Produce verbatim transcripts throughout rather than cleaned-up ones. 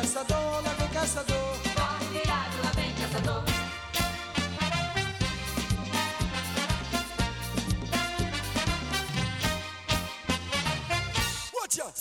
caçador, lá vem caçador. Corre virado, lá vem caçador. Watch out.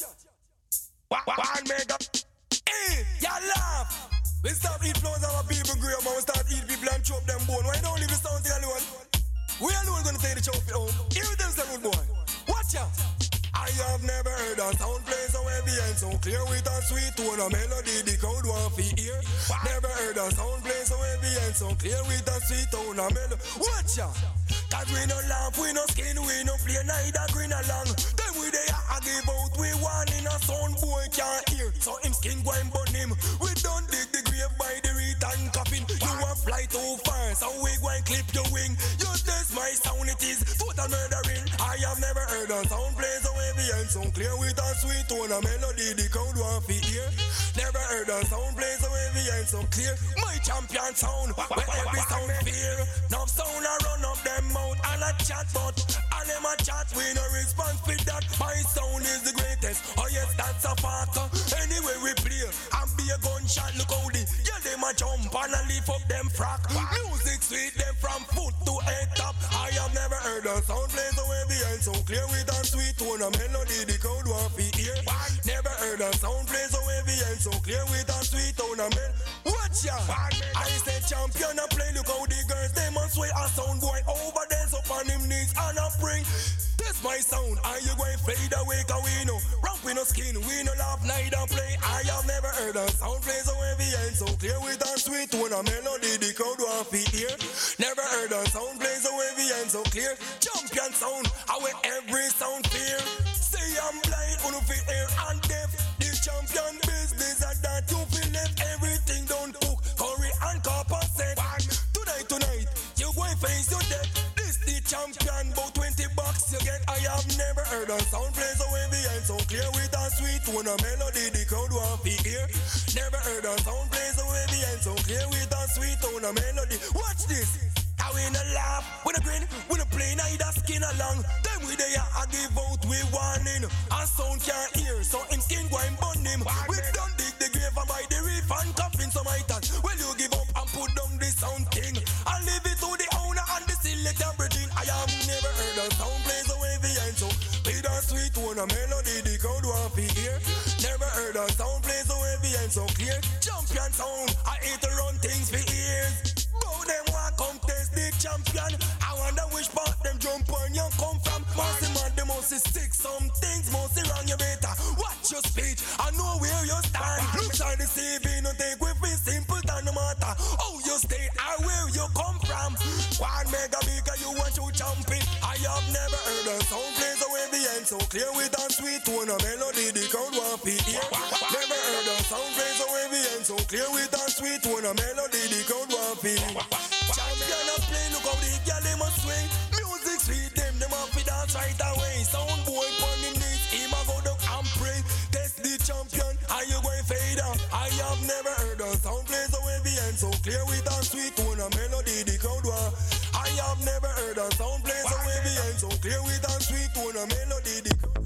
One mega. Hey, ya laugh. We stop eat flowers our people grow up and we start eat people and chop them bone. Why don't leave the sound thing alone? We alone gonna take the chop it home. Hear them say good boy. Watch out. I have never heard a sound play so heavy and so clear with a sweet tone, a melody the crowd want to hear. Never heard a sound play so heavy and so clear with a sweet tone, a melody. Watch out. Cause we no laugh, we no skin, we no play neither green along. Then we they a give out, we one in a sound boy can't hear. So him skin go and burn him. We don't dig the grave by the return coffin. You want fly too far, so we go and clip your wing. You test my sound, it is total murdering. I have never heard a sound play so heavy and so clear with a sweet tone, a melody the crowd want to hear. Never heard a sound play so heavy and so clear. My champion sound, where every sound fear. Now sound a run up them mouth and a chat, but all them a chat, we no response with that. My sound is the greatest, oh yes, that's a fact. Anyway we play, and be a gunshot, look how the, yeah, them a jump and a lift up them frack. Music sweet them from foot to head top. I have never heard a sound play so heavy and so clear with a sweet tone, a melody the crowd want to hear. Never heard a sound play so heavy and so clear with a sweet tone, a melody. Watch ya! I say champion a play, look how the girls, they must sway a sound boy over there, so on him knees and a bring. This my sound, are you going fade away, cause we know ramp we no skin, we no laugh, neither play. I have never heard a sound play so heavy and so clear with a sweet tone, a melody the crowd want to hear. Never heard a sound play so heavy and so clear. Champion sound, I wear every sound fear. Say I'm blind, on fi air and deaf. The champion business and that you feel left. Everything don't cook, curry and copper set. Tonight, tonight, you going face your death. This the champion, about twenty bucks you get. I have never heard a sound play so heavy and so clear with a sweet tone, a melody the crowd want to hear. Never heard a sound play so heavy and so clear with a sweet tone, a melody. Watch this. I we no laugh, we no grin, we no play neither skin along. Then we there I give out, we warning. And sound can't hear, so him skin go and burn him. We don't dig the grave and buy the reef and coffin some items. Well you give up and put down the sound thing and leave it to the owner and the selector bridging. I have never heard a sound play so heavy and so with a sweet tone, a melody the crowd want to hear. Never heard a sound play so heavy and so clear. Champion sound, I hate to run things for years. Bow them want come test the champion. I wonder which part them jump on you come from. Mostly mad, they mostly stick some things, mostly wrong, you better watch your speech. I know where you stand. Looks are deceiving, no take with me simple than no matter how you stay or where you come from. One mega bigger you want to jump it. I have never heard a sound play so heavy and so clear with a sweet tone, a melody the crowd want to hear. Never heard a sound play so heavy and so clear with a sweet tone, a melody the crowd want to hear. Champion a play, look how the girl them a swing. Music sweet them, them a fi dance right away. Sound boy pon him knees, him a go down and pray. Test the champion, are you going fade out? I have never heard a sound play so heavy and so clear with a sweet tone, a melody the crowd want. I have never heard a sound play so heavy and so clear with a sweet tone, a melody the crowd.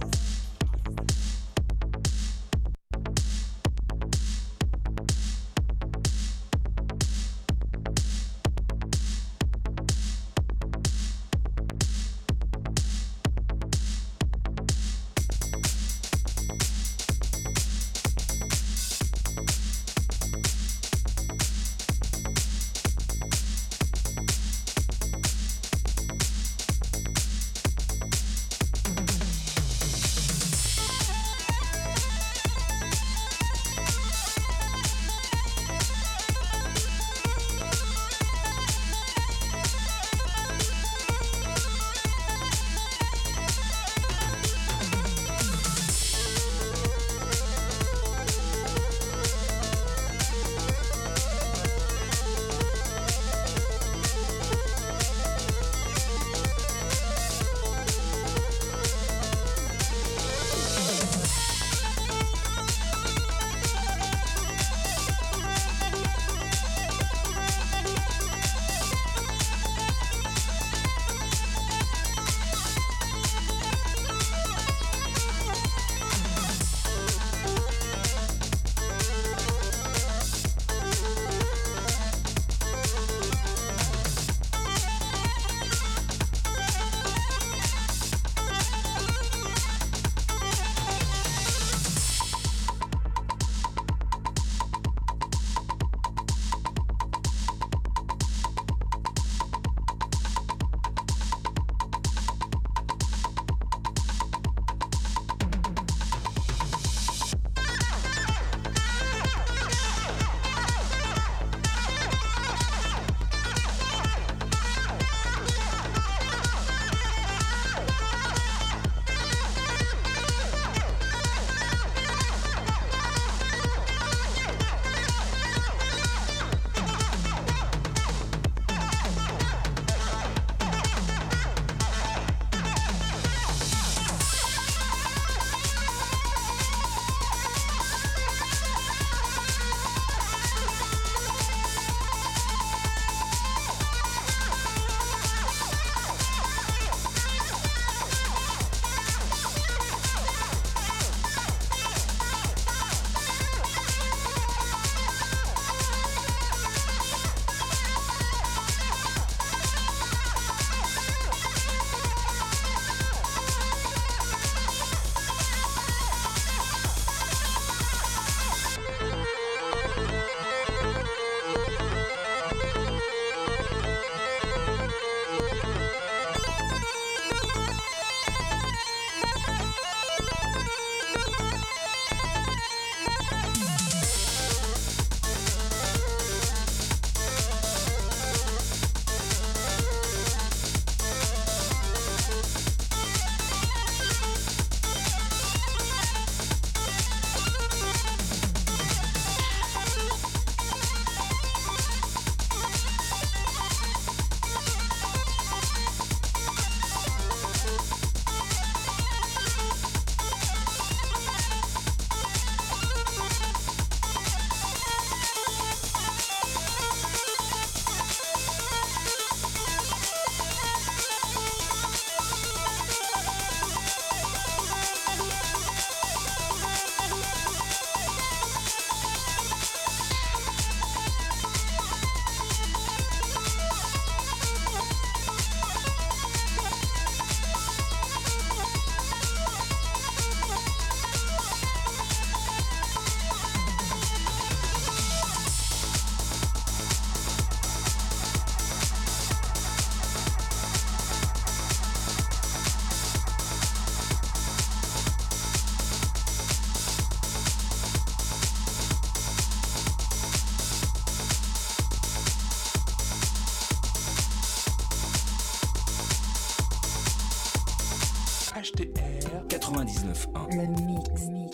H T R quatre-vingt-dix-neuf un. Le mix, mix.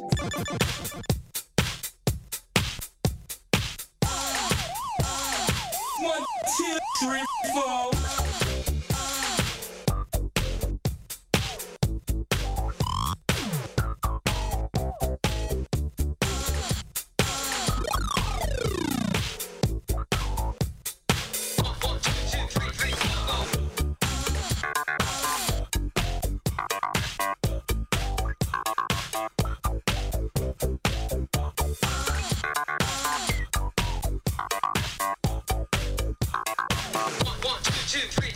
One, two, three, four. Two, three.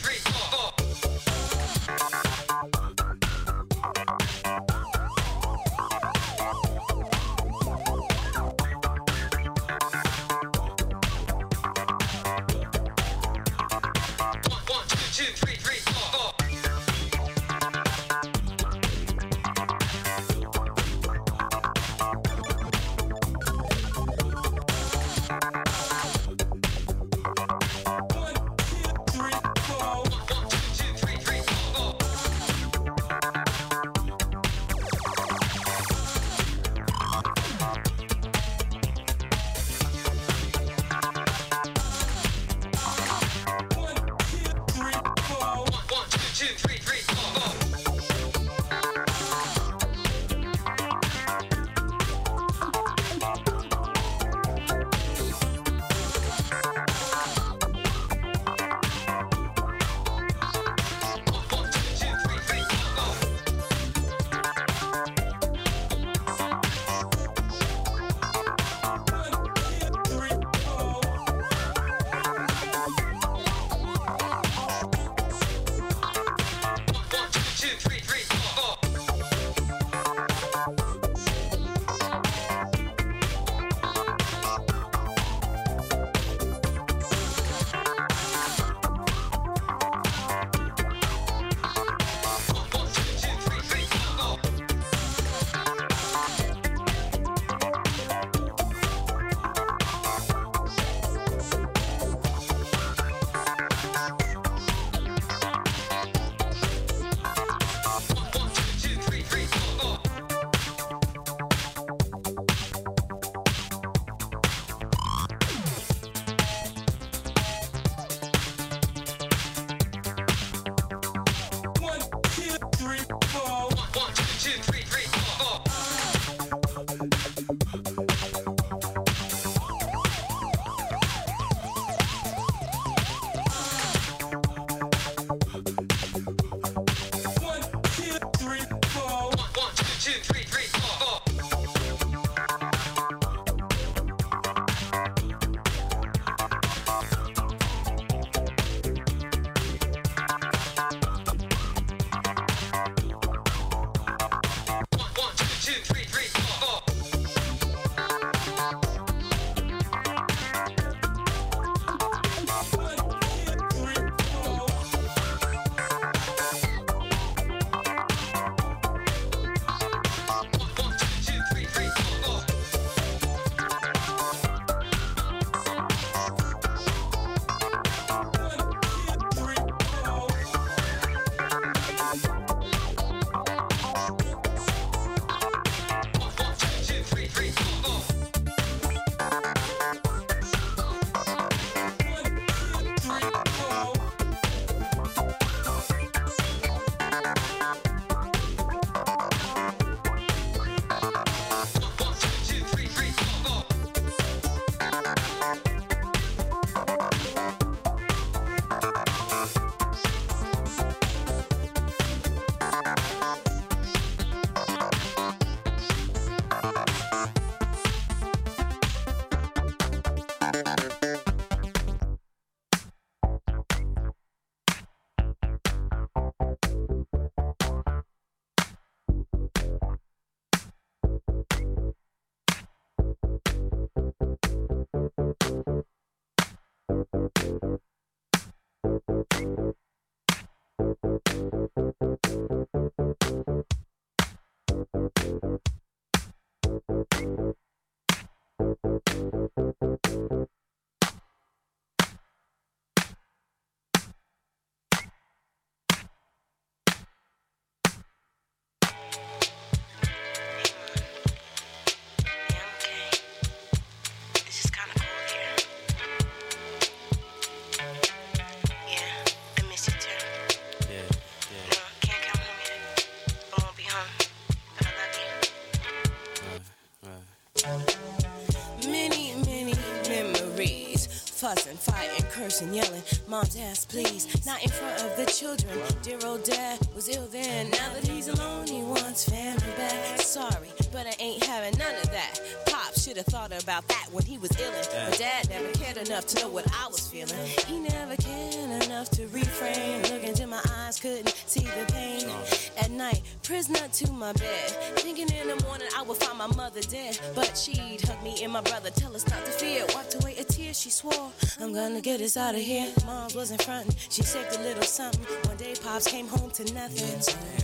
fussing, fighting, cursing, yelling. Mom's asked, please, not in front of the children. Dear old dad was ill then. Now that he's alone, he wants family back. Sorry, but I ain't having none of that. Pop should have thought about that when he was illin'. But Dad never cared enough to know what I was feeling. He never cared enough to refrain. Look into my eyes, couldn't see the pain. At night, prisoner to my bed, thinking in the morning I would find my mother dead. But she'd hug me and my brother, tell us not to fear. Wiped away a tear, she swore, I'm gonna get us out of here. Mom wasn't frontin', she saved a little something. One day Pops came home to nothing.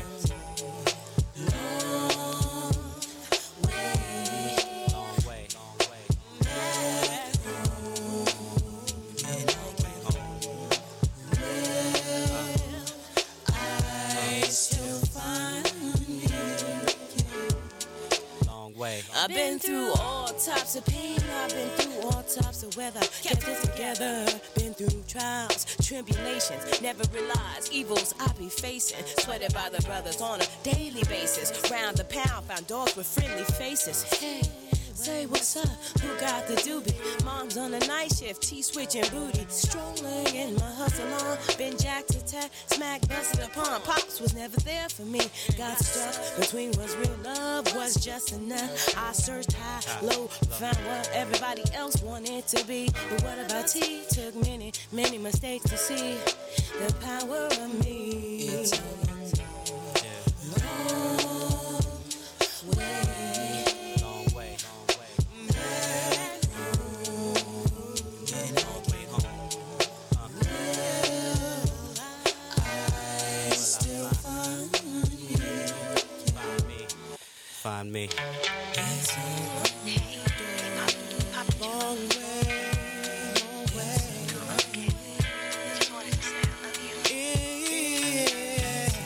I've been through all types of pain, I've been through all types of weather. Kept it together, been through trials, tribulations, never realized evils I be facing. Sweated by the brothers on a daily basis. Round the pound, found dogs with friendly faces. Hey, say what's up, who got the doobie? Mom's on a night shift, T-switching booty. Strolling in my hustle on, been jacked to tech, smack busted upon. Pops was never there for me. Got stuck between what's real love, was just enough. I searched high, low, found what everybody else wanted to be. But what about T? Took many, many mistakes to see the power of me. It's long way. Find me. It's a long way, long way. Yeah.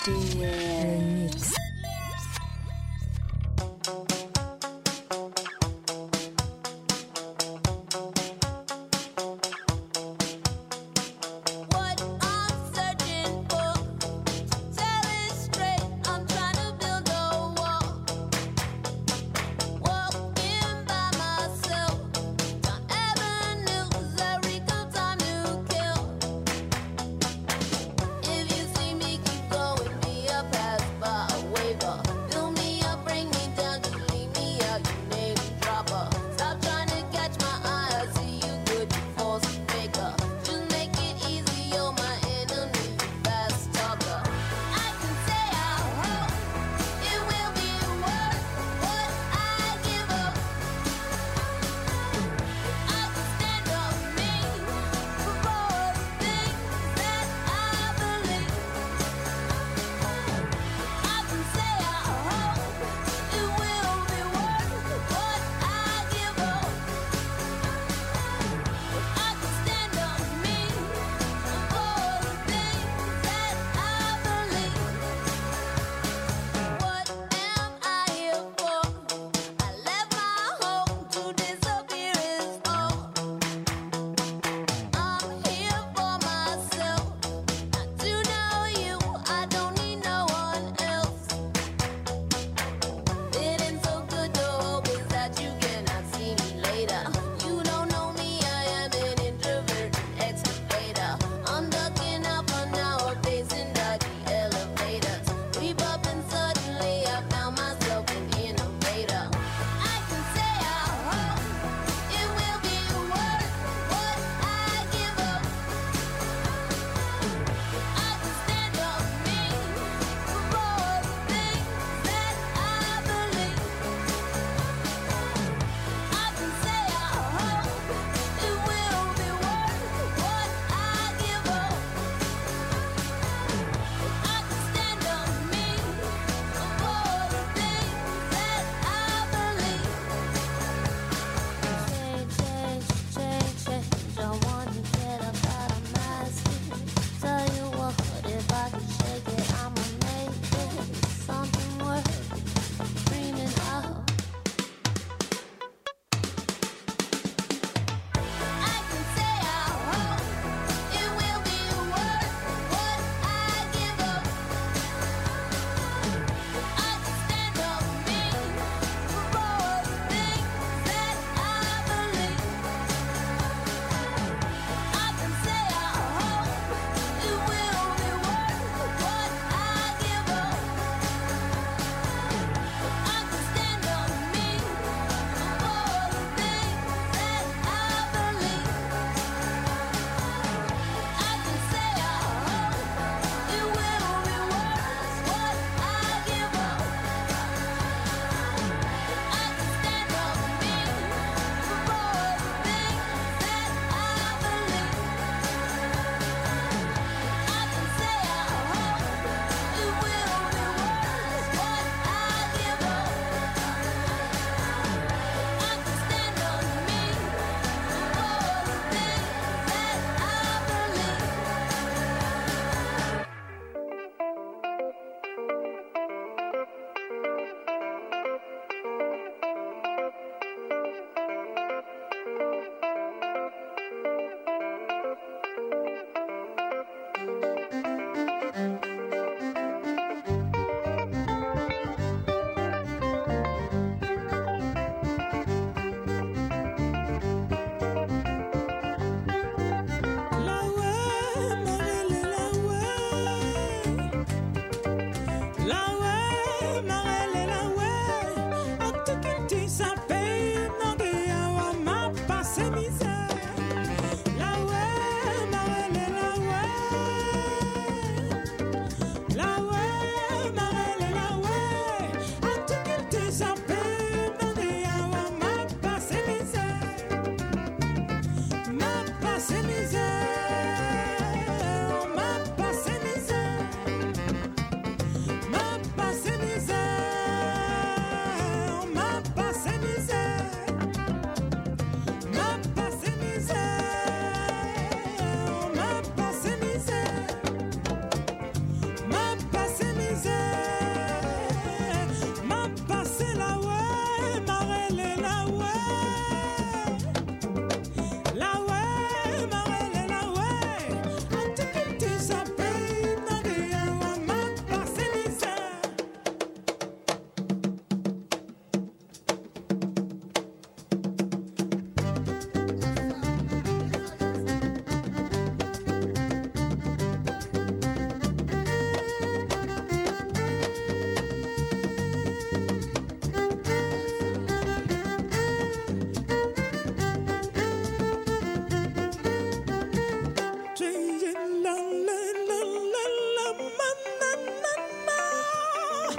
le mix. If you see me, keep going, be a pass by.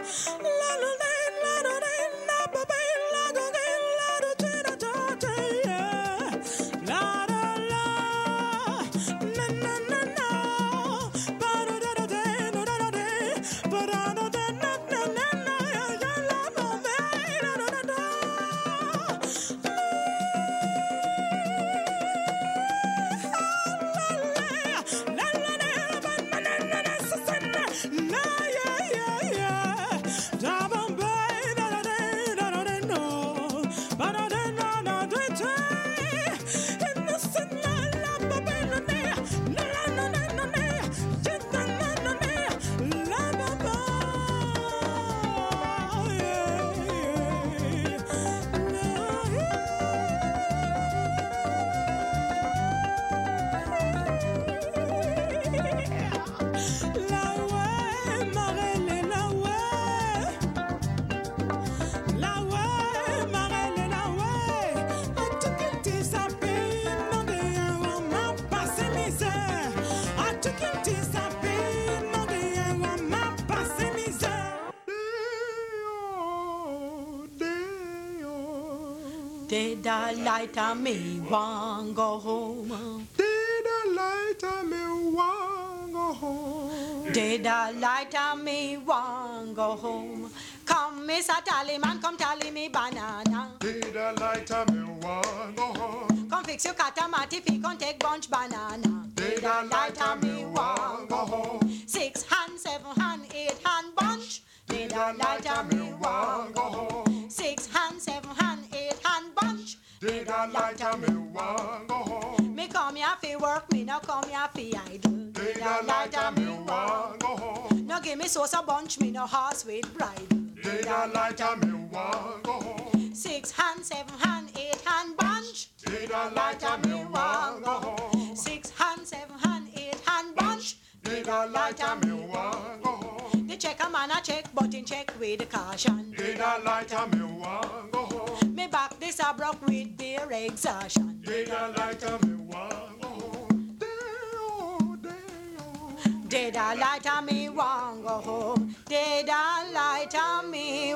Did I light on me one go home? Did I light on me one go home? Did I light on me one go home? Come, Mister Tallyman, come tally me banana. Did I light on me one go home? Come fix your catamati, fi come take bunch banana. Did I light on me one go home? Six hand, seven hand, eight hand bunch. Did I light on me one go home? Six hand, seven hand, eight hand bunch. Did I light on me one go home? Me come here fi work, me no come here fi idle. Did I light on me one go home? No give me sauce a bunch, me no horse with bridle. Did I light on me one go home? Six hand, seven hand, eight hand bunch. Did I light on me one go home? Six hand, seven hand, eight hand bunch. Did I light on me one go home? The check a man a check, but in check with the caution. Did I light on me one go home? Me back this a broke with beer exhaustion. Did I light on me one go home? Day-o, day-o. Did I light on me one go home? Did I light on me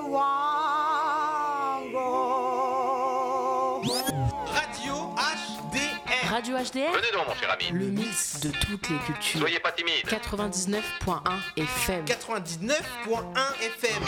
one go home? Radio H D R. Radio H D R. Venez donc, mon cher ami. Le mix de toutes les cultures. Soyez pas timide. quatre-vingt-dix-neuf point un F M. quatre-vingt-dix-neuf point un F M.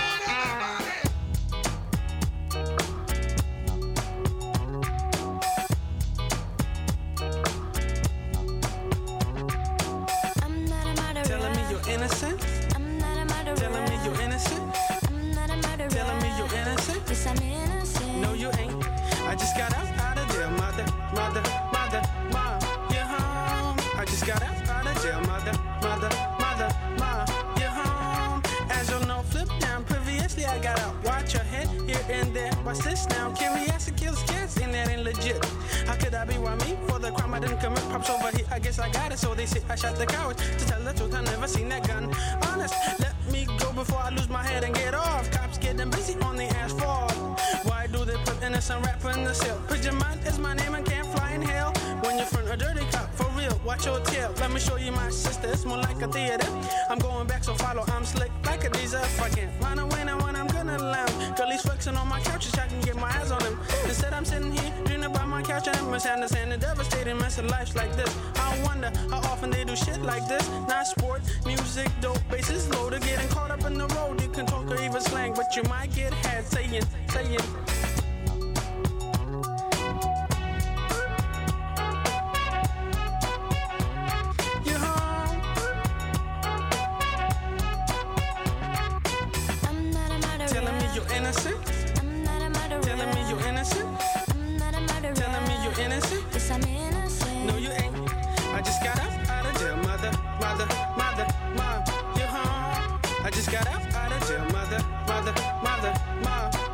Telling me you're innocent. I'm not a murderer. Telling me you're innocent. I'm not a murderer. Telling me you're innocent. Yes, I'm innocent. No, you ain't. I just got out, out of jail, mother, mother, mother, mom, you're home. I just got out, out of jail, mother, mother, mother, mom, you're home. As you'll know, flip down. Previously I got out. Watch your head here and there. Watch this now. Curiosity kills cats, and that ain't legit. How could I be why me for the crime I didn't commit? Pops over here, I guess I got it. So they say I shot the coward. To tell the truth, I never seen that gun. Honest, let me go before I lose my head and get off. Cops getting busy on the asphalt. Why do they put innocent rapper in the cell? Pigeon mind is my name and can't fly in hell. When you're front a dirty cop, for real, watch your tail. Let me show you my sister, it's more like a theater. I'm going back, so follow, I'm slick like a diesel. If I can't find a winner when I'm gonna lounge. Girl, he's flexing on my couch, I can get my eyes on him. Instead, I'm sitting here, dreaming about my couch and I'm misunderstanding the devastating mess of life like this. I wonder how often they do shit like this. Not sport, music, dope, bases loaded. Getting caught up in the road, you can talk or even slang, but you might get had saying, saying. Innocent? I'm not a murderer. Telling me you're innocent? I'm not a murderer. Telling me you're innocent? Yes, I'm innocent. No, you ain't. I just got out, out of jail, mother, mother, mother, mom, you're home. I just got out, out of jail, mother, mother, mother, mom,